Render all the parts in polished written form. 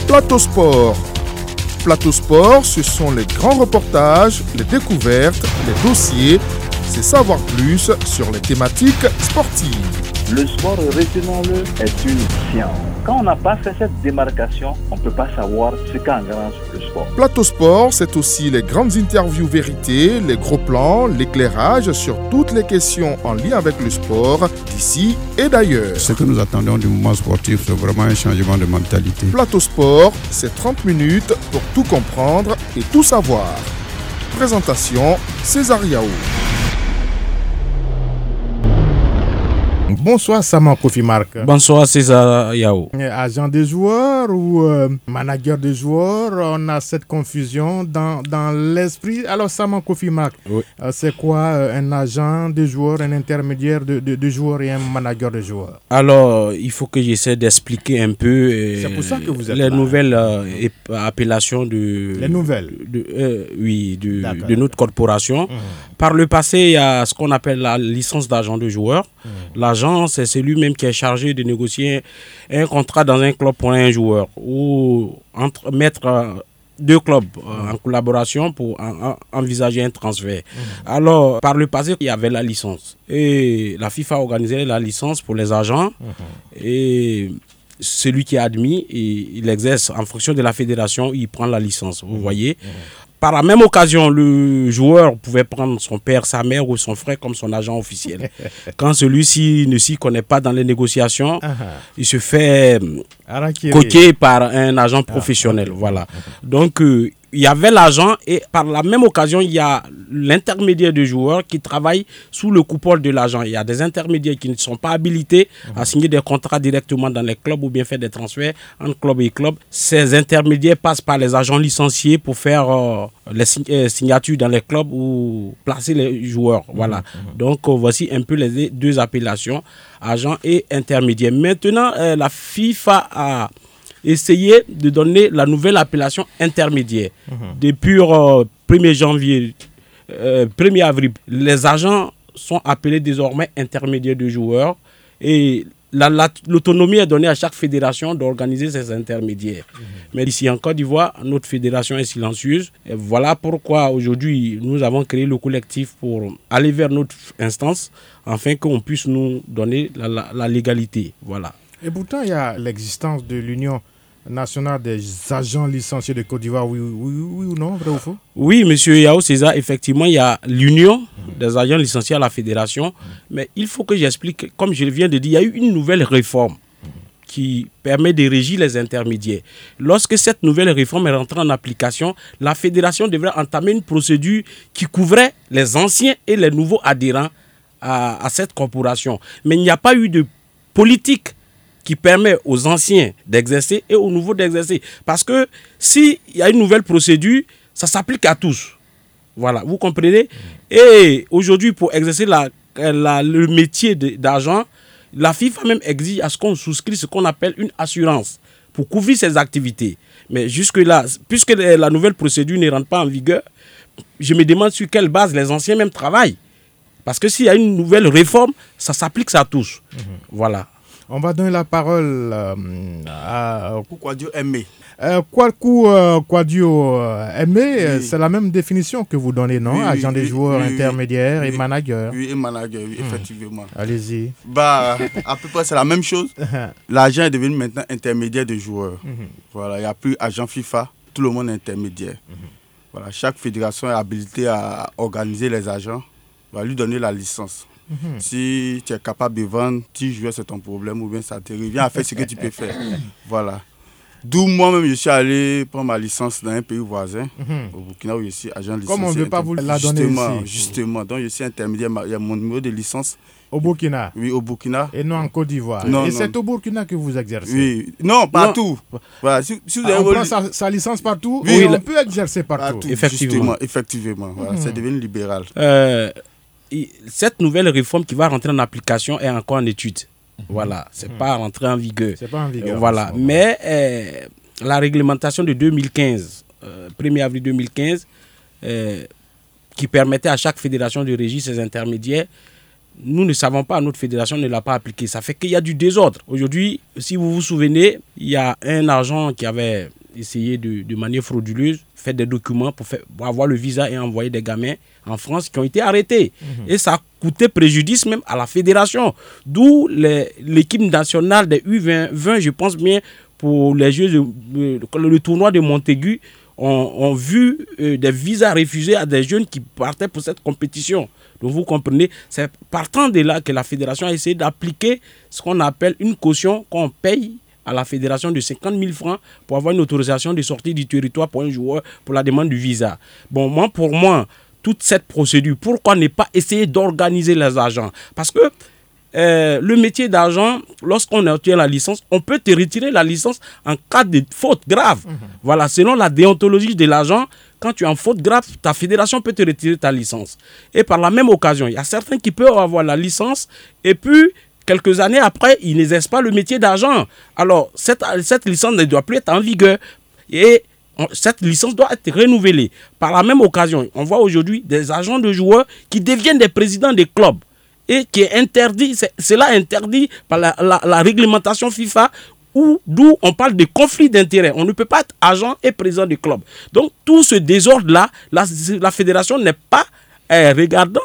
Plateau Sport. Plateau Sport, ce sont les grands reportages, les découvertes, les dossiers, c'est savoir plus sur les thématiques sportives. Le sport, retenons-le, est une science. Quand on n'a pas fait cette démarcation, on ne peut pas savoir ce qu'engrange le sport. Plateau Sport, c'est aussi les grandes interviews vérités, les gros plans, l'éclairage sur toutes les questions en lien avec le sport, d'ici et d'ailleurs. Ce que nous attendons du mouvement sportif, c'est vraiment un changement de mentalité. Plateau Sport, c'est 30 minutes pour tout comprendre et tout savoir. Présentation, César Yao. Bonsoir Saman Kofi Mark. Bonsoir César Yao. Agent des joueurs ou manager des joueurs, on a cette confusion dans l'esprit. Alors Saman Kofi Mark, oui. C'est quoi un agent des joueurs, un intermédiaire de joueurs et un manager de joueurs? Alors, il faut que j'essaie d'expliquer un peu c'est pour ça que vous êtes les là. Nouvelles appellations de... Les nouvelles de notre corporation. Par le passé, il y a ce qu'on appelle la licence d'agent de joueur. L'agent, c'est celui-même qui est chargé de négocier un contrat dans un club pour un joueur ou mettre deux clubs en collaboration pour envisager un transfert. Alors, par le passé, il y avait la licence. Et la FIFA organisait la licence pour les agents. Et celui qui est admis, il exerce en fonction de la fédération, il prend la licence. Vous voyez. Par la même occasion, le joueur pouvait prendre son père, sa mère ou son frère comme son agent officiel. Quand celui-ci ne s'y connaît pas dans les négociations, il se fait coquer par un agent professionnel. Voilà. Donc, il y avait l'agent et par la même occasion, il y a l'intermédiaire du joueur qui travaille sous le coupole de l'agent. Il y a des intermédiaires qui ne sont pas habilités à signer des contrats directement dans les clubs ou bien faire des transferts entre club et club. Ces intermédiaires passent par les agents licenciés pour faire les signatures dans les clubs ou placer les joueurs. Voilà. Donc, voici un peu les deux appellations, agent et intermédiaire. Maintenant, la FIFA a essayé de donner la nouvelle appellation intermédiaire. Depuis 1er janvier, 1er avril, les agents sont appelés désormais intermédiaires de joueurs et l'autonomie est donnée à chaque fédération d'organiser ses intermédiaires. Mais ici en Côte d'Ivoire, notre fédération est silencieuse. Et voilà pourquoi aujourd'hui, nous avons créé le collectif pour aller vers notre instance afin qu'on puisse nous donner la légalité. Voilà. Et pourtant, il y a l'existence de l'Union nationale des agents licenciés de Côte d'Ivoire, oui ou non, vrai ou faux? Oui, monsieur Yao César, effectivement, il y a l'Union des agents licenciés à la fédération, mais il faut que j'explique, comme je viens de dire, il y a eu une nouvelle réforme qui permet de régir les intermédiaires. Lorsque cette nouvelle réforme est rentrée en application, la fédération devrait entamer une procédure qui couvrait les anciens et les nouveaux adhérents à cette corporation. Mais il n'y a pas eu de politique qui permet aux anciens d'exercer et aux nouveaux d'exercer. Parce que s'il y a une nouvelle procédure, ça s'applique à tous. Voilà, vous comprenez? Et aujourd'hui, pour exercer le métier d'agent, la FIFA même exige à ce qu'on souscrit ce qu'on appelle une assurance pour couvrir ses activités. Mais jusque-là, puisque la nouvelle procédure ne rentre pas en vigueur, je me demande sur quelle base les anciens même travaillent. Parce que s'il y a une nouvelle réforme, ça s'applique à tous. Voilà. On va donner la parole à Kwadio Aimé. Kwaku Kwadio Aimé, c'est la même définition que vous donnez, non? Agent des joueurs, intermédiaires et manager. Oui, et manager, oui, effectivement. Allez-y. À peu près, c'est la même chose. L'agent est devenu maintenant intermédiaire de joueurs. Voilà, il n'y a plus agent FIFA, tout le monde est intermédiaire. Voilà, chaque fédération est habilitée à organiser les agents, va lui donner la licence. Si tu es capable de vendre 10 joueurs, c'est ton problème, ou bien ça te revient à faire ce que tu peux faire. Voilà. D'où moi-même, je suis allé prendre ma licence dans un pays voisin, au Burkina, où je suis agent licencié. Comme on ne veut pas vous la donner ici. Justement. Donc, je suis intermédiaire. Il y a mon numéro de licence. Au Burkina? Oui, au Burkina. Et non en Côte d'Ivoire? Non, c'est au Burkina que vous exercez? Oui. Non, partout. Non. Voilà. Si vous avez on prend sa licence partout? Oui, on peut exercer partout. Effectivement. Voilà. C'est devenu libéral. Cette nouvelle réforme qui va rentrer en application est encore en étude. Voilà, c'est pas rentré en vigueur. C'est pas en vigueur. Voilà, mais la réglementation de 2015, 1er avril 2015, qui permettait à chaque fédération de régir ses intermédiaires, nous ne savons pas, notre fédération ne l'a pas appliqué. Ça fait qu'il y a du désordre. Aujourd'hui, si vous vous souvenez, il y a un agent qui avait essayé de manière frauduleuse, faire des documents pour avoir le visa et envoyer des gamins en France qui ont été arrêtés. Et ça a coûté préjudice même à la fédération. D'où l'équipe nationale des U20, je pense bien, pour les Jeux, le tournoi de Montaigu, ont vu des visas refusés à des jeunes qui partaient pour cette compétition. Donc vous comprenez, c'est partant de là que la fédération a essayé d'appliquer ce qu'on appelle une caution qu'on paye à la fédération de 50 000 francs pour avoir une autorisation de sortie du territoire pour un joueur pour la demande du visa. Bon, pour moi, toute cette procédure, pourquoi ne pas essayer d'organiser les agents? Parce que le métier d'agent, lorsqu'on obtient la licence, on peut te retirer la licence en cas de faute grave. Voilà, selon la déontologie de l'agent, quand tu es en faute grave, ta fédération peut te retirer ta licence. Et par la même occasion, il y a certains qui peuvent avoir la licence et puis quelques années après, ils n'exercent pas le métier d'agent. Alors, cette licence ne doit plus être en vigueur et cette licence doit être renouvelée. Par la même occasion, on voit aujourd'hui des agents de joueurs qui deviennent des présidents des clubs et qui est interdit, cela est interdit par la réglementation FIFA d'où on parle de conflit d'intérêts. On ne peut pas être agent et président du club. Donc, tout ce désordre-là, la fédération n'est pas regardant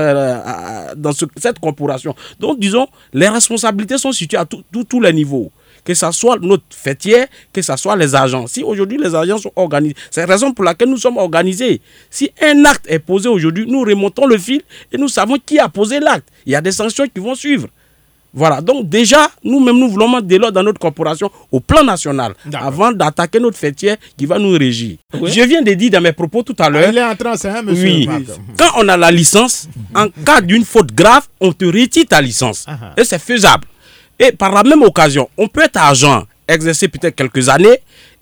dans cette corporation. Donc, disons, les responsabilités sont situées à tous les niveaux. Que ce soit notre fêtière, que ce soit les agents. Si aujourd'hui les agents sont organisés, c'est la raison pour laquelle nous sommes organisés. Si un acte est posé aujourd'hui, nous remontons le fil et nous savons qui a posé l'acte. Il y a des sanctions qui vont suivre. Voilà, donc déjà, nous-mêmes, nous voulons mettre de l'ordre dans notre corporation au plan national, avant d'attaquer notre fêtière qui va nous régir. Oui. Je viens de dire dans mes propos tout à l'heure. Il est en train, hein, monsieur. Oui, quand on a la licence, en cas d'une faute grave, on te retire ta licence. Et c'est faisable. Et par la même occasion, on peut être agent, exercer peut-être quelques années,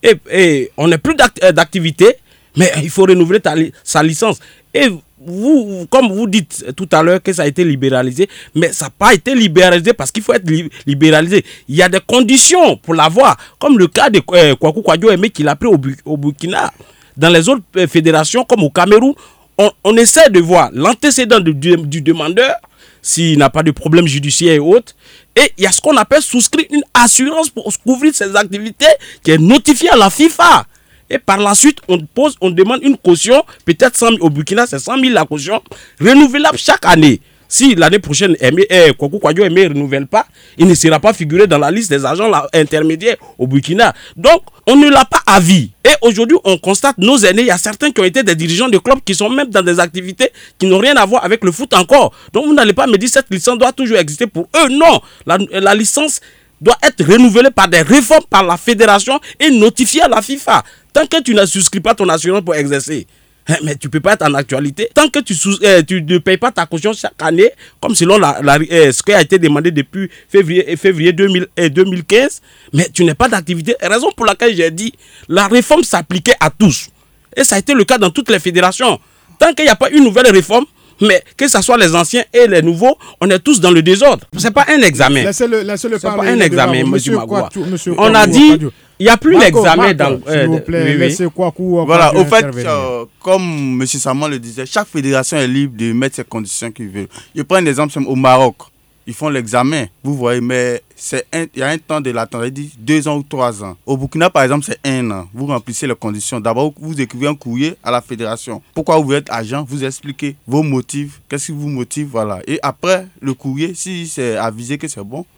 et on n'a plus d'activité, mais il faut renouveler sa licence. Et vous, comme vous dites tout à l'heure que ça a été libéralisé, mais ça n'a pas été libéralisé parce qu'il faut être libéralisé. Il y a des conditions pour l'avoir, comme le cas de Kwaku Kwadjo Aimé qu'il a pris au Burkina. Dans les autres fédérations, comme au Cameroun, on essaie de voir l'antécédent du demandeur, s'il n'a pas de problème judiciaire et autres. Et il y a ce qu'on appelle souscrire une assurance pour couvrir ses activités qui est notifiée à la FIFA. Et par la suite, on demande une caution, peut-être 100 000 au Burkina, c'est 100 000 la caution, renouvelable chaque année. Si l'année prochaine, Kwaku Kwadjo Aimé ne renouvelle pas, il ne sera pas figuré dans la liste des agents intermédiaires au Burkina. Donc, on ne l'a pas à vie. Et aujourd'hui, on constate nos aînés, il y a certains qui ont été des dirigeants de clubs qui sont même dans des activités qui n'ont rien à voir avec le foot encore. Donc, vous n'allez pas me dire que cette licence doit toujours exister pour eux. Non, la licence doit être renouvelée par des réformes par la fédération et notifiée à la FIFA. Tant que tu ne souscris pas ton assurance pour exercer, mais tu ne peux pas être en actualité. Tant que tu ne payes pas ta caution chaque année, comme selon ce qui a été demandé depuis février 2015, mais tu n'as pas d'activité. Raison pour laquelle j'ai dit la réforme s'appliquait à tous. Et ça a été le cas dans toutes les fédérations. Tant qu'il n'y a pas une nouvelle réforme, mais que ce soit les anciens et les nouveaux, on est tous dans le désordre. Ce n'est pas un examen. Laissez-le pas un examen, M. Magua. On a dit, il n'y a plus l'examen dans... S'il vous plaît, laissez Kwaku. Voilà, au fait, comme M. Saman le disait, chaque fédération est libre de mettre ses conditions qu'il veut. Je prends un exemple au Maroc. Ils font l'examen, vous voyez, mais il y a un temps de l'attente, il dit 2 ans ou 3 ans. Au Burkina, par exemple, c'est 1 an. Vous remplissez les conditions. D'abord, vous écrivez un courrier à la fédération. Pourquoi vous êtes agent, vous expliquez vos motifs, qu'est-ce qui vous motive, voilà. Et après, le courrier, si c'est avisé que c'est bon,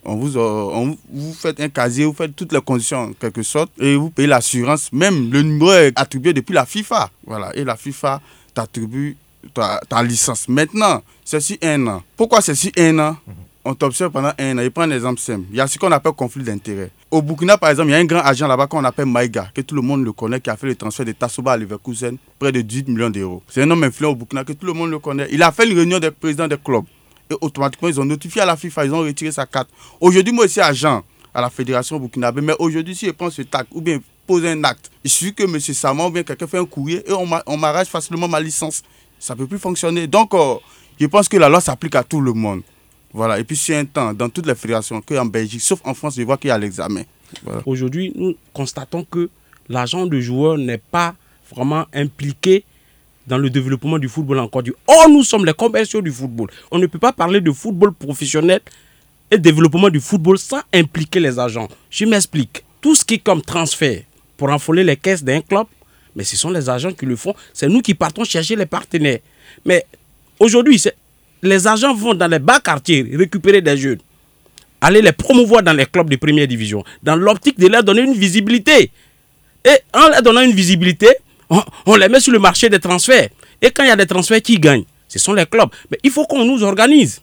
vous faites un casier, vous faites toutes les conditions en quelque sorte, et vous payez l'assurance. Même le numéro est attribué depuis la FIFA. Voilà, et la FIFA t'attribue ta licence. Maintenant, c'est sur 1 an. Pourquoi c'est sur 1 an? On t'observe pendant 1 an. Je prends un exemple simple. Il y a ce qu'on appelle conflit d'intérêts. Au Burkina, par exemple, il y a un grand agent là-bas qu'on appelle Maïga, que tout le monde le connaît, qui a fait le transfert de Tassoba à Leverkusen, près de 18 millions d'euros. C'est un homme influent au Burkina que tout le monde le connaît. Il a fait une réunion des présidents des clubs. Et automatiquement, ils ont notifié à la FIFA, ils ont retiré sa carte. Aujourd'hui, moi, je suis agent à la fédération burkinabé. Mais aujourd'hui, si je prends ce acte ou bien pose un acte, il suffit que M. Saman ou bien quelqu'un fait un courrier et on m'arrache facilement ma licence. Ça ne peut plus fonctionner. Donc, je pense que la loi s'applique à tout le monde. Voilà, et puis c'est un temps, dans toutes les fédérations, qu'en Belgique, sauf en France, je vois qu'il y a l'examen. Voilà. Aujourd'hui, nous constatons que l'agent de joueur n'est pas vraiment impliqué dans le développement du football en Côte d'Ivoire. Or, nous sommes les commerciaux du football. On ne peut pas parler de football professionnel et développement du football sans impliquer les agents. Je m'explique. Tout ce qui est comme transfert pour enfoler les caisses d'un club, mais ce sont les agents qui le font. C'est nous qui partons chercher les partenaires. Mais aujourd'hui, les agents vont dans les bas quartiers récupérer des jeunes, aller les promouvoir dans les clubs de première division, dans l'optique de leur donner une visibilité. Et en leur donnant une visibilité, on les met sur le marché des transferts. Et quand il y a des transferts qui gagnent, ce sont les clubs. Mais il faut qu'on nous organise.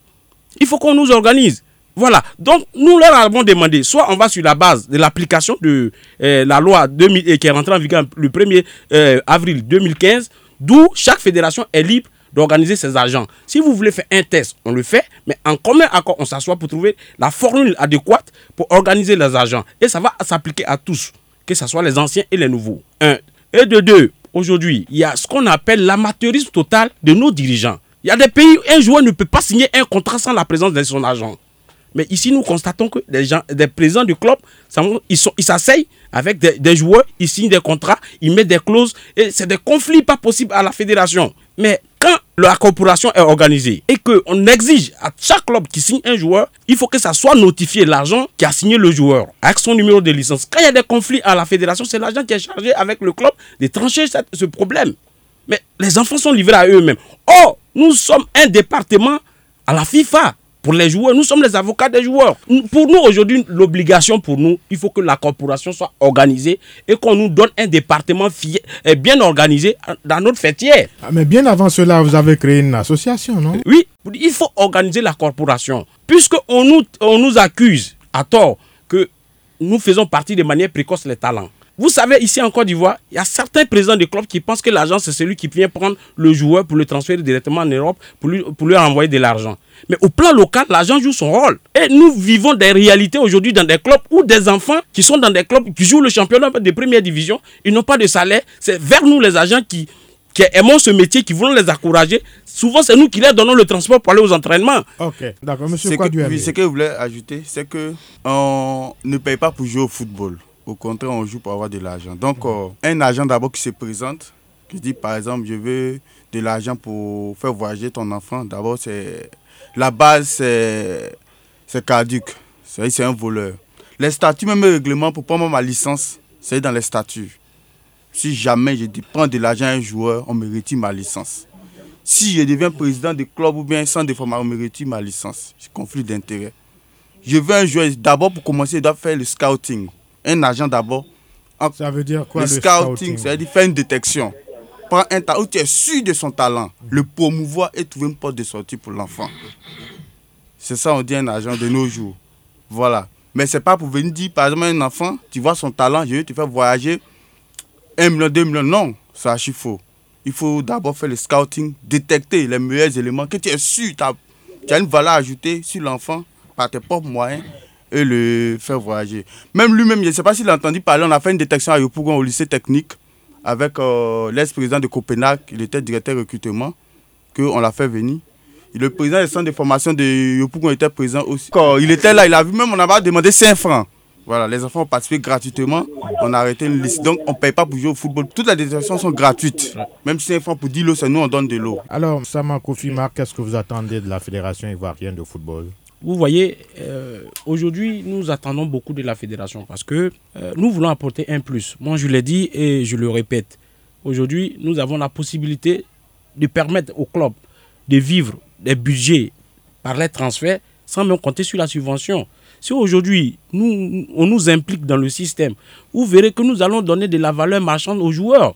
Voilà. Donc, nous leur avons demandé, soit on va sur la base de l'application de la loi qui est rentrée en vigueur le 1er avril 2015, d'où chaque fédération est libre d'organiser ses agents. Si vous voulez faire un test, on le fait, mais en commun accord, on s'assoit pour trouver la formule adéquate pour organiser les agents. Et ça va s'appliquer à tous, que ce soit les anciens et les nouveaux. Et de deux, aujourd'hui, il y a ce qu'on appelle l'amateurisme total de nos dirigeants. Il y a des pays où un joueur ne peut pas signer un contrat sans la présence de son agent. Mais ici, nous constatons que des présidents du club, ils s'asseyent avec des joueurs, ils signent des contrats, ils mettent des clauses, et c'est des conflits pas possibles à la fédération. Mais quand la corporation est organisée et qu'on exige à chaque club qui signe un joueur, il faut que ça soit notifié l'agent qui a signé le joueur avec son numéro de licence. Quand il y a des conflits à la fédération, c'est l'agent qui est chargé avec le club de trancher ce problème. Mais les enfants sont livrés à eux-mêmes. Oh, nous sommes un département à la FIFA. Pour les joueurs, nous sommes les avocats des joueurs. Pour nous, aujourd'hui, l'obligation pour nous, il faut que la corporation soit organisée et qu'on nous donne un département bien organisé dans notre fêtière. Mais bien avant cela, vous avez créé une association, non? Oui, il faut organiser la corporation. Puisqu'on nous accuse à tort que nous faisons partie de manière précoce les talents. Vous savez, ici en Côte d'Ivoire, il y a certains présidents de clubs qui pensent que l'agent, c'est celui qui vient prendre le joueur pour le transférer directement en Europe, pour lui envoyer de l'argent. Mais au plan local, l'agent joue son rôle. Et nous vivons des réalités aujourd'hui dans des clubs où des enfants qui sont dans des clubs qui jouent le championnat de première division, ils n'ont pas de salaire. C'est vers nous les agents qui aimons ce métier, qui voulons les encourager. Souvent, c'est nous qui leur donnons le transport pour aller aux entraînements. Ok, d'accord. Monsieur Kouaduali. Oui, ce que je voulais ajouter, c'est qu'on ne paye pas pour jouer au football. Au contraire, on joue pour avoir de l'argent. Donc, un agent d'abord qui se présente, qui dit par exemple, je veux de l'argent pour faire voyager ton enfant. D'abord, la base, c'est caduc. C'est un voleur. Les statuts, même le règlement pour prendre ma licence, c'est dans les statuts. Si jamais je prends de l'argent à un joueur, on me retire ma licence. Si je deviens président de club ou bien centre de formation, on me retire ma licence. C'est conflit d'intérêt. Je veux un joueur, d'abord pour commencer, il doit faire le scouting. Un agent d'abord. Ça veut dire quoi le scouting? Ça veut dire faire une détection. Prends un talent où tu es sûr de son talent, le promouvoir et trouver une porte de sortie pour l'enfant. C'est ça on dit un agent de nos jours. Voilà. Mais c'est pas pour venir dire, par exemple, un enfant, tu vois son talent, je veux te faire voyager 1 million, 2 millions. Non, c'est archi faux. Il faut d'abord faire le scouting, détecter les meilleurs éléments, que tu es sûr, tu as une valeur ajoutée sur l'enfant par tes propres moyens. Et le faire voyager. Même lui-même, je ne sais pas s'il a entendu parler, on a fait une détection à Yopougon au lycée technique avec l'ex-président de Copenhague, il était directeur recrutement, qu'on l'a fait venir. Et le président du centre de formation de Yopougon était présent aussi. Quand il était là, il a vu même, on avait demandé 5 francs. Voilà, les enfants ont participé gratuitement, on a arrêté une liste. Donc on ne paye pas pour jouer au football. Toutes les détections sont gratuites. Même si c'est 1 franc pour 10 lots, c'est nous, on donne de l'eau. Alors, Sama Kofi Mark, qu'est-ce que vous attendez de la Fédération ivoirienne de football? Vous voyez, aujourd'hui, nous attendons beaucoup de la fédération parce que nous voulons apporter un plus. Moi, je l'ai dit et je le répète. Aujourd'hui, nous avons la possibilité de permettre aux clubs de vivre des budgets par les transferts sans même compter sur la subvention. Si aujourd'hui, on nous implique dans le système, vous verrez que nous allons donner de la valeur marchande aux joueurs.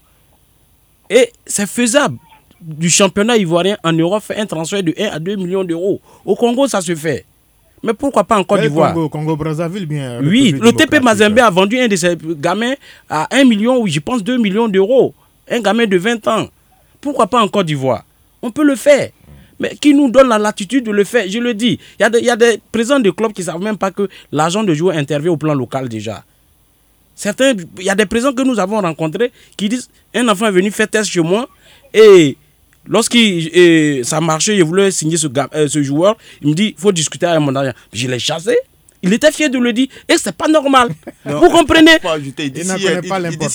Et c'est faisable. Du championnat ivoirien en Europe fait un transfert de 1 à 2 millions d'euros. Au Congo, ça se fait. Mais pourquoi pas en Côte d'Ivoire? Congo Brazzaville, bien. Oui, le TP Mazembe a vendu un de ses gamins à 1 million, ou je pense 2 millions d'euros. Un gamin de 20 ans. Pourquoi pas en Côte d'Ivoire? On peut le faire. Mais qui nous donne la latitude de le faire? Je le dis, il y a des présidents de clubs qui ne savent même pas que l'agent de joueur intervient au plan local déjà. Il y a des présidents que nous avons rencontrés qui disent, un enfant est venu faire test chez moi et lorsque ça marchait, je voulais signer ce joueur. Il me dit, il faut discuter avec mon agent. Je l'ai chassé Il était fier de le dire et c'est pas normal. Vous comprenez? Il n'en connaît pas l'importance.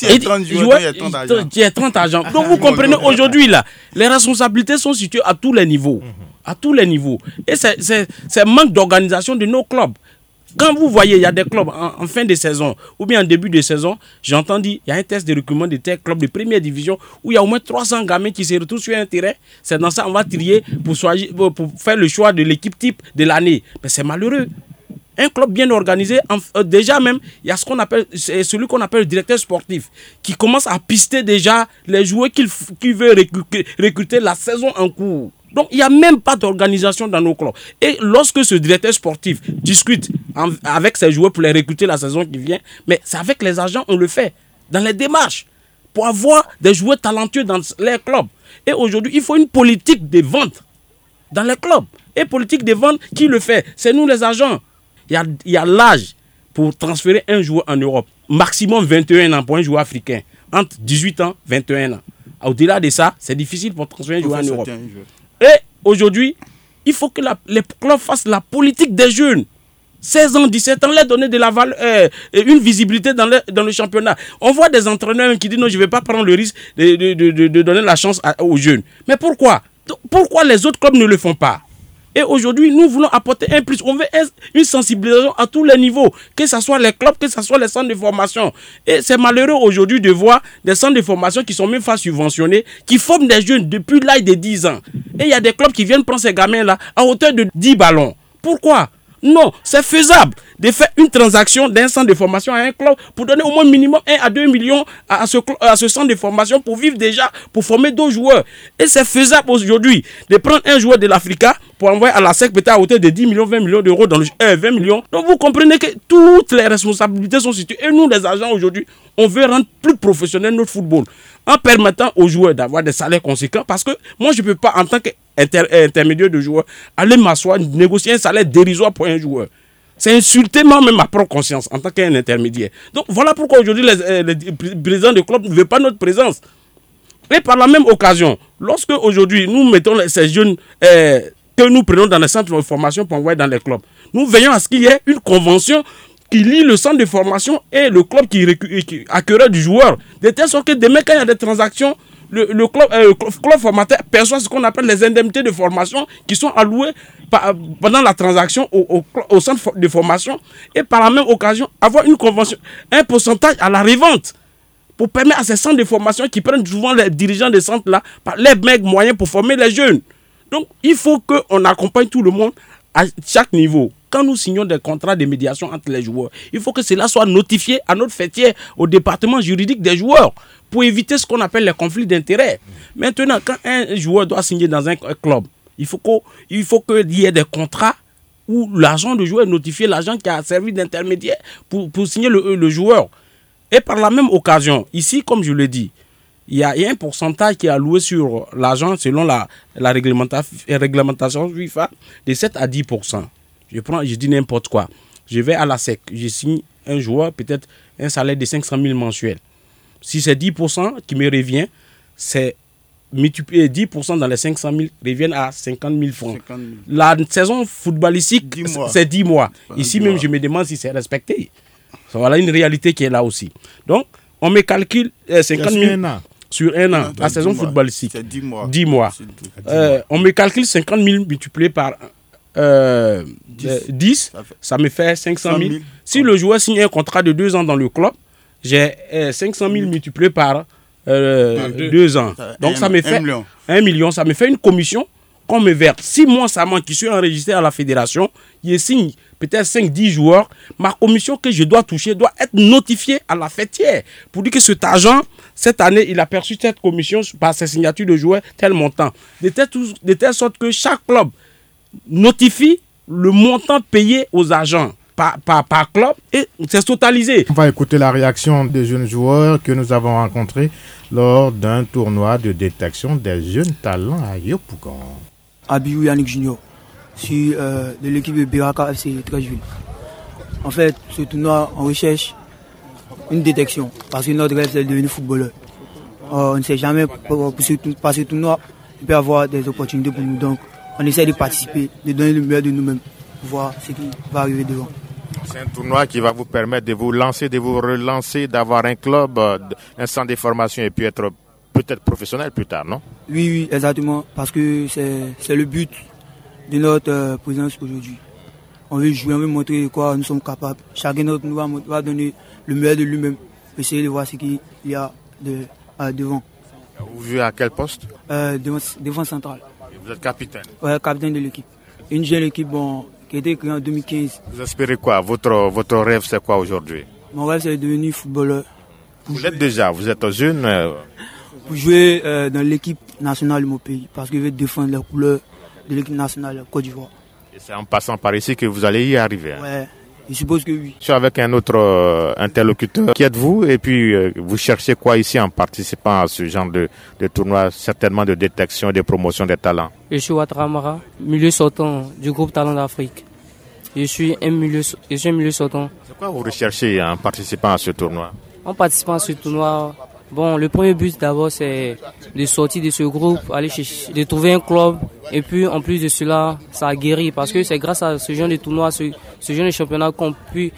Il y a 30 agents. Donc vous comprenez, aujourd'hui, là, les responsabilités sont situées à tous les niveaux. À tous les niveaux. Et c'est manque d'organisation de nos clubs. Quand vous voyez, il y a des clubs en fin de saison ou bien en début de saison, j'entends dire, il y a un test de recrutement de tel club de première division où il y a au moins 300 gamins qui se retrouvent sur un terrain. C'est dans ça qu'on va trier pour faire le choix de l'équipe type de l'année. Mais c'est malheureux. Un club bien organisé, déjà même, il y a celui qu'on appelle le directeur sportif qui commence à pister déjà les joueurs qu'il veut recruter la saison en cours. Donc, il n'y a même pas d'organisation dans nos clubs. Et lorsque ce directeur sportif discute avec ses joueurs pour les recruter la saison qui vient, mais c'est avec les agents on le fait, dans les démarches, pour avoir des joueurs talentueux dans les clubs. Et aujourd'hui, il faut une politique de vente dans les clubs. Et politique de vente, qui le fait? C'est nous les agents. Il y a l'âge pour transférer un joueur en Europe. Maximum 21 ans pour un joueur africain. Entre 18 ans, 21 ans. Au-delà de ça, c'est difficile pour transférer un joueur en Europe. Et aujourd'hui, il faut que les clubs fassent la politique des jeunes. 16 ans, 17 ans, leur donner de la valeur, une visibilité dans le championnat. On voit des entraîneurs qui disent non, je ne vais pas prendre le risque de donner la chance aux jeunes. Mais pourquoi? Pourquoi les autres clubs ne le font pas? Et aujourd'hui, nous voulons apporter un plus. On veut une sensibilisation à tous les niveaux, que ce soit les clubs, que ce soit les centres de formation. Et c'est malheureux aujourd'hui de voir des centres de formation qui sont même pas subventionnés, qui forment des jeunes depuis l'âge de 10 ans. Et il y a des clubs qui viennent prendre ces gamins-là à hauteur de 10 ballons. Pourquoi? Non, c'est faisable de faire une transaction d'un centre de formation à un club pour donner au moins minimum 1 à 2 millions à ce centre de formation pour vivre déjà, pour former d'autres joueurs. Et c'est faisable aujourd'hui de prendre un joueur de l'Africa pour envoyer à la SEC peut-être à hauteur de 10 millions, 20 millions d'euros, 20 millions. Donc vous comprenez que toutes les responsabilités sont situées. Et nous, les agents aujourd'hui, on veut rendre plus professionnel notre football en permettant aux joueurs d'avoir des salaires conséquents. Parce que moi, je ne peux pas, en tant qu'intermédiaire de joueur, aller m'asseoir, négocier un salaire dérisoire pour un joueur. C'est insulter moi-même ma propre conscience en tant qu'un intermédiaire. Donc voilà pourquoi aujourd'hui les présidents de club ne veulent pas notre présence. Et par la même occasion, lorsque aujourd'hui nous mettons ces jeunes que nous prenons dans les centres de formation pour envoyer dans les clubs, nous veillons à ce qu'il y ait une convention qui lie le centre de formation et le club qui accueillera du joueur. De telle sorte que demain, quand il y a des transactions, le club formateur perçoit ce qu'on appelle les indemnités de formation qui sont allouées pendant la transaction au centre de formation et par la même occasion avoir une convention, un pourcentage à la revente pour permettre à ces centres de formation qui prennent souvent les dirigeants des centres là par les moyens pour former les jeunes. Donc il faut qu'on accompagne tout le monde à chaque niveau. Quand nous signons des contrats de médiation entre les joueurs, il faut que cela soit notifié à notre fêtière, au département juridique des joueurs, pour éviter ce qu'on appelle les conflits d'intérêts. Maintenant, quand un joueur doit signer dans un club, il faut qu'il y ait des contrats où l'agent de joueur est notifié, l'agent qui a servi d'intermédiaire pour signer le joueur. Et par la même occasion, ici, comme je l'ai dit, il y a un pourcentage qui est alloué sur l'agent selon la réglementation FIFA de 7 à 10%. Je dis n'importe quoi. Je vais à la SEC, je signe un joueur, peut-être un salaire de 500 000 mensuels. Si c'est 10% qui me revient, c'est multiplier 10% dans les 500 000 reviennent à 50 000 francs. 50 000. La saison footballistique, c'est 10 mois. Ici même, je me demande si c'est respecté. Voilà une réalité qui est là aussi. Donc, on me calcule 50 000 sur un an. La saison footballistique. C'est 10 mois. 10 mois. On me calcule 50 000 multiplié par 10, ça me fait 500 000. Si le joueur signe un contrat de 2 ans dans le club, j'ai 500 000 multiplié par 2 ans. Donc ça me fait 1 million. Ça me fait une commission qu'on me verse. Si moi, ça manque, qui suis enregistré à la fédération, je signe peut-être 5-10 joueurs, ma commission que je dois toucher doit être notifiée à la fêtière pour dire que cet agent, cette année, il a perçu cette commission par ses signatures de joueurs, tel montant. De telle sorte que chaque club notifie le montant payé aux agents par club et c'est totalisé. On va écouter la réaction des jeunes joueurs que nous avons rencontrés lors d'un tournoi de détection des jeunes talents à Yopougon. Abiou Yannick Junior, je suis de l'équipe de Biraka FC Trècheville. En fait, ce tournoi, on recherche une détection parce que notre rêve c'est de devenir footballeur. On ne sait jamais, par ce tournoi, il peut y avoir des opportunités pour nous. Donc, on essaie de participer, de donner le meilleur de nous-mêmes pour voir ce qui va arriver devant. C'est un tournoi qui va vous permettre de vous lancer, de vous relancer, d'avoir un club, un centre de formation et puis être peut-être professionnel plus tard, non? Oui, exactement, parce que c'est le but de notre présence aujourd'hui. On veut jouer, on veut montrer de quoi nous sommes capables. Chacun d'entre nous va donner le meilleur de lui-même, essayer de voir ce qu'il y a devant. Vous jouez à quel poste? Devant central. Et vous êtes capitaine? Oui, capitaine de l'équipe. Une jeune équipe qui a été créée en 2015. Vous espérez quoi? Votre rêve, c'est quoi aujourd'hui? Mon rêve, c'est de devenir footballeur. Vous l'êtes déjà, vous êtes jeune. Pour jouer dans l'équipe nationale de mon pays, parce que je veux défendre les couleurs de l'équipe nationale de Côte d'Ivoire. Et c'est en passant par ici que vous allez y arriver. Hein? Ouais, je suppose que oui. Je suis avec un autre interlocuteur. Qui êtes-vous? Et puis, vous cherchez quoi ici en participant à ce genre de tournoi, certainement de détection et de promotion des talents? Je suis Ouattara Mara, milieu sortant du groupe Talent d'Afrique. Je suis un milieu sortant. C'est quoi vous recherchez en participant à ce tournoi? En participant à ce tournoi, le premier but d'abord c'est de sortir de ce groupe, aller de trouver un club. Et puis en plus de cela, ça a guéri parce que c'est grâce à ce genre de tournoi, ce genre de championnat qu'on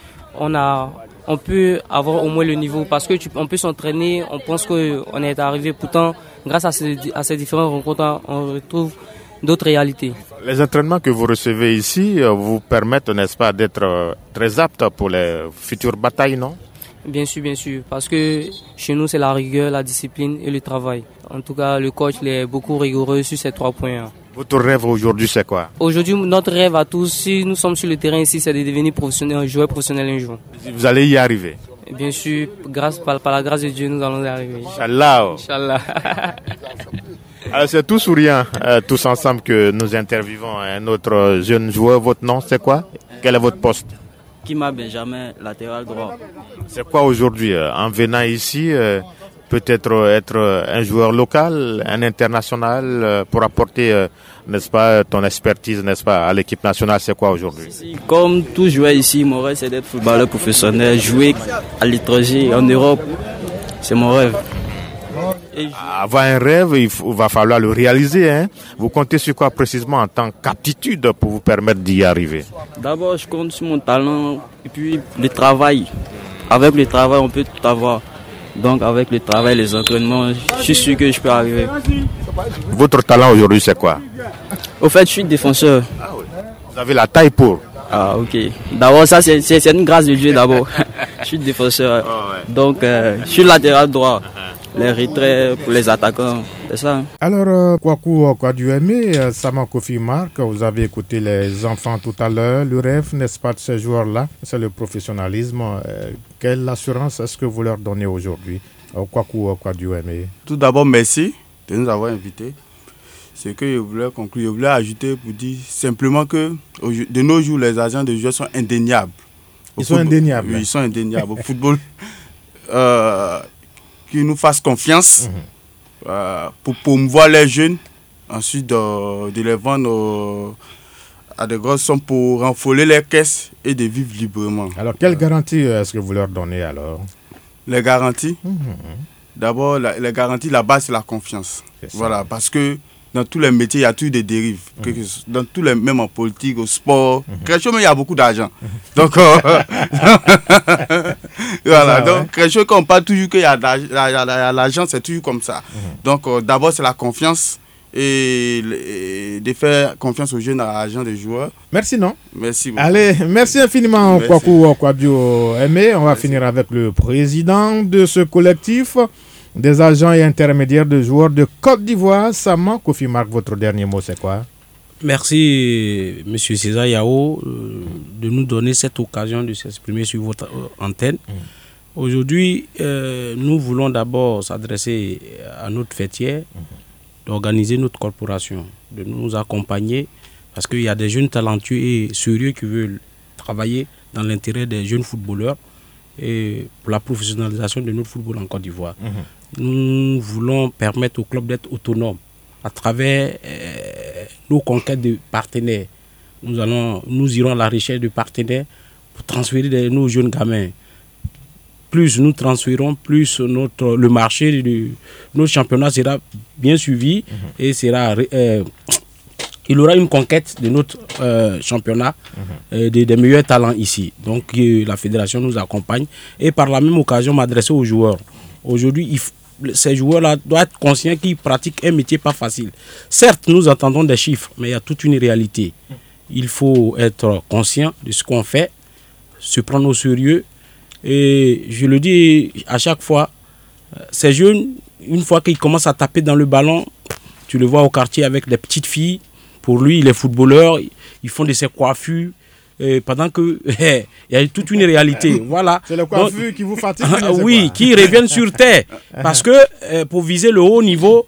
peut avoir au moins le niveau. Parce qu'on peut s'entraîner, on pense qu'on est arrivé. Pourtant, grâce à ces différentes rencontres, on retrouve d'autres réalités. Les entraînements que vous recevez ici vous permettent, n'est-ce pas, d'être très aptes pour les futures batailles, non? Bien sûr, parce que chez nous, c'est la rigueur, la discipline et le travail. En tout cas, le coach est beaucoup rigoureux sur ces 3 points. Votre rêve aujourd'hui, c'est quoi? Aujourd'hui, notre rêve à tous, si nous sommes sur le terrain ici, c'est de devenir joueur professionnel un jour. Vous allez y arriver? Bien sûr, par la grâce de Dieu, nous allons y arriver. Inch'Allah. Alors, c'est tous ou rien, tous ensemble que nous interviewons un autre jeune joueur. Votre nom, c'est quoi? Quel est votre poste? Kima Benjamin, latéral droit. C'est quoi aujourd'hui, en venant ici, peut-être être un joueur local, un international, pour apporter, n'est-ce pas, ton expertise, n'est-ce pas, à l'équipe nationale, c'est quoi aujourd'hui? Comme tout joueur ici, mon rêve c'est d'être footballeur professionnel, jouer à l'étranger, en Europe, c'est mon rêve. Avoir un rêve, il va falloir le réaliser. Hein? Vous comptez sur quoi précisément en tant qu'aptitude pour vous permettre d'y arriver? D'abord, je compte sur mon talent et puis le travail. Avec le travail, on peut tout avoir. Donc, avec le travail, les entraînements, je suis sûr que je peux arriver. Votre talent aujourd'hui, c'est quoi? Au fait, je suis défenseur. Ah oui. Vous avez la taille pour? Ah, ok. D'abord, ça, c'est une grâce de Dieu d'abord. Je suis défenseur. Oh, ouais. Donc, je suis latéral droit. Les retraits pour les attaquants, c'est ça. Alors, Kwaku Okwadueme, Sama Kofi Mark, vous avez écouté les enfants tout à l'heure. Le rêve, n'est-ce pas, de ces joueurs-là, c'est le professionnalisme. Quelle assurance est-ce que vous leur donnez aujourd'hui, Kwaku Okwadueme? Tout d'abord, merci de nous avoir invités. Ce que je voulais conclure, je voulais ajouter pour dire simplement que de nos jours, les agents de joueurs sont indéniables. Ils sont indéniables? Oui, ils sont indéniables. Au football, qu'ils nous fassent confiance pour promouvoir les jeunes, ensuite de les vendre à de grosses sommes pour renflouer les caisses et de vivre librement. Alors, quelle garantie est-ce que vous leur donnez alors? Les garanties, d'abord, les garanties, la base, c'est la confiance. Voilà, parce que dans tous les métiers, il y a toujours des dérives. Dans tous les, même en politique, au sport, Créchot, mais il y a beaucoup d'argent. Donc, voilà. Donc, Créchot, quand on parle toujours qu'il y a de l'argent, c'est toujours comme ça. Donc, d'abord, c'est la confiance et de faire confiance aux jeunes agents des joueurs. Merci, non? Merci beaucoup. Allez, merci infiniment, Kwaku Okwadueme. On va finir avec le président de ce collectif des agents et intermédiaires de joueurs de Côte d'Ivoire. Sama Kofi Mark, votre dernier mot, c'est quoi? Merci, M. César Yao, de nous donner cette occasion de s'exprimer sur votre antenne. Aujourd'hui, nous voulons d'abord s'adresser à notre fêtière, d'organiser notre corporation, de nous accompagner, parce qu'il y a des jeunes talentueux et sérieux qui veulent travailler dans l'intérêt des jeunes footballeurs et pour la professionnalisation de notre football en Côte d'Ivoire. Nous voulons permettre au club d'être autonome à travers nos conquêtes de partenaires. Nous irons à la recherche de partenaires pour transférer nos jeunes gamins. Plus nous transférons, plus le marché de notre championnat sera bien suivi et sera il aura une conquête de notre championnat, des meilleurs talents ici. Donc la fédération nous accompagne. Et par la même occasion, m'adresser aux joueurs. Aujourd'hui, ces joueurs-là doivent être conscients qu'ils pratiquent un métier pas facile. Certes, nous entendons des chiffres, mais il y a toute une réalité. Il faut être conscient de ce qu'on fait, se prendre au sérieux. Et je le dis à chaque fois, ces jeunes, une fois qu'ils commencent à taper dans le ballon, tu le vois au quartier avec des petites filles. Pour lui, il est footballeur, ils font de ses coiffures. Pendant que il y a toute une réalité. Voilà. C'est le coiffure qui vous fatigue. Oui, qui reviennent sur terre. Parce que pour viser le haut niveau,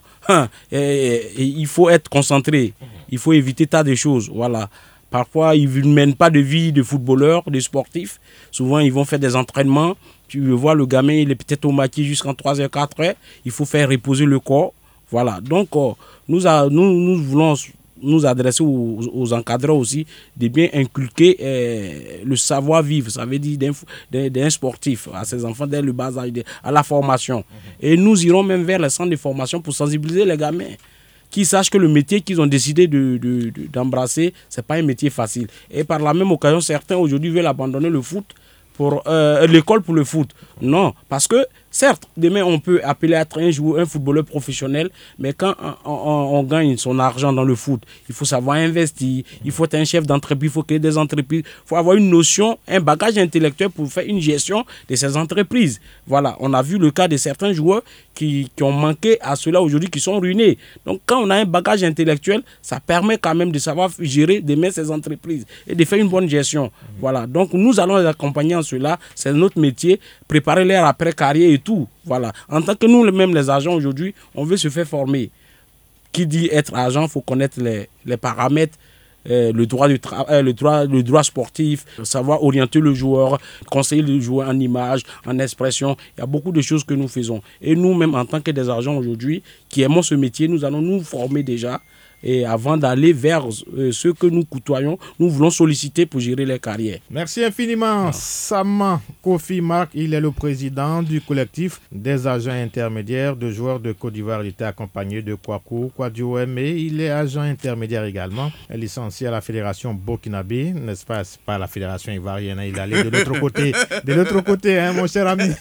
il faut être concentré. Il faut éviter tas de choses. Voilà. Parfois, ils ne mènent pas de vie de footballeur, de sportif. Souvent, ils vont faire des entraînements. Tu vois, le gamin, il est peut-être au maquis jusqu'en 3h, 4h. Il faut faire reposer le corps. Voilà. Donc, nous voulons nous adresser aux encadreurs aussi, de bien inculquer le savoir-vivre, ça veut dire d'un sportif, à ses enfants dès le bas âge, à la formation. Et nous irons même vers les centres de formation pour sensibiliser les gamins, qui sachent que le métier qu'ils ont décidé d'embrasser, ce n'est pas un métier facile. Et par la même occasion, certains aujourd'hui veulent abandonner le foot, pour l'école pour le foot. Non, parce que certes, demain on peut appeler à être un footballeur professionnel, mais quand on gagne son argent dans le foot, il faut savoir investir, il faut être un chef d'entreprise, il faut créer des entreprises, il faut avoir une notion, un bagage intellectuel pour faire une gestion de ces entreprises. Voilà, on a vu le cas de certains joueurs qui ont manqué à cela aujourd'hui, qui sont ruinés. Donc quand on a un bagage intellectuel, ça permet quand même de savoir gérer demain ces entreprises et de faire une bonne gestion. Voilà, donc nous allons les accompagner en cela, c'est notre métier, préparer leur après-carrière et tout. Voilà. En tant que nous-mêmes, les agents aujourd'hui, on veut se faire former. Qui dit être agent, il faut connaître les paramètres, le droit sportif, savoir orienter le joueur, conseiller le joueur en image, en expression. Il y a beaucoup de choses que nous faisons. Et nous-mêmes, en tant que des agents aujourd'hui, qui aimons ce métier, nous allons nous former déjà. Et avant d'aller vers ceux que nous côtoyons, nous voulons solliciter pour gérer les carrières. Merci infiniment. Sama Kofi Mark, il est le président du collectif des agents intermédiaires de joueurs de Côte d'Ivoire. Il était accompagné de Kwaku Kwadioeme. Il est agent intermédiaire également, licencié à la fédération burkinabé, n'est-ce pas? C'est pas la fédération ivoirienne, il est allé de l'autre côté. De l'autre côté, hein, mon cher ami.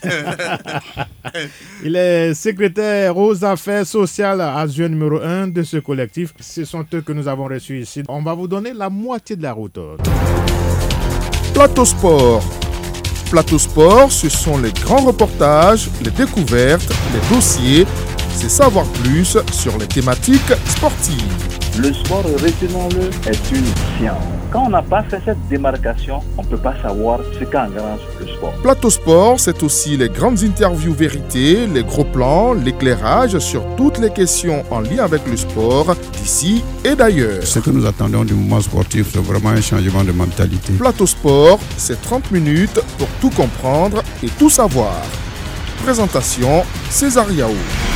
Il est secrétaire aux affaires sociales adjoint numéro 1 de ce collectif. Ce sont eux que nous avons reçus ici. On va vous donner la moitié de la route. Plateau Sport. Plateau Sport, ce sont les grands reportages, les découvertes, les dossiers, c'est savoir plus sur les thématiques sportives. Le sport, retenons-le, est une science. Quand on n'a pas fait cette démarcation, on ne peut pas savoir ce qu'engrange le sport. Plateau Sport, c'est aussi les grandes interviews vérités, les gros plans, l'éclairage sur toutes les questions en lien avec le sport, d'ici et d'ailleurs. Ce que nous attendons du mouvement sportif, c'est vraiment un changement de mentalité. Plateau Sport, c'est 30 minutes pour tout comprendre et tout savoir. Présentation, César Yao.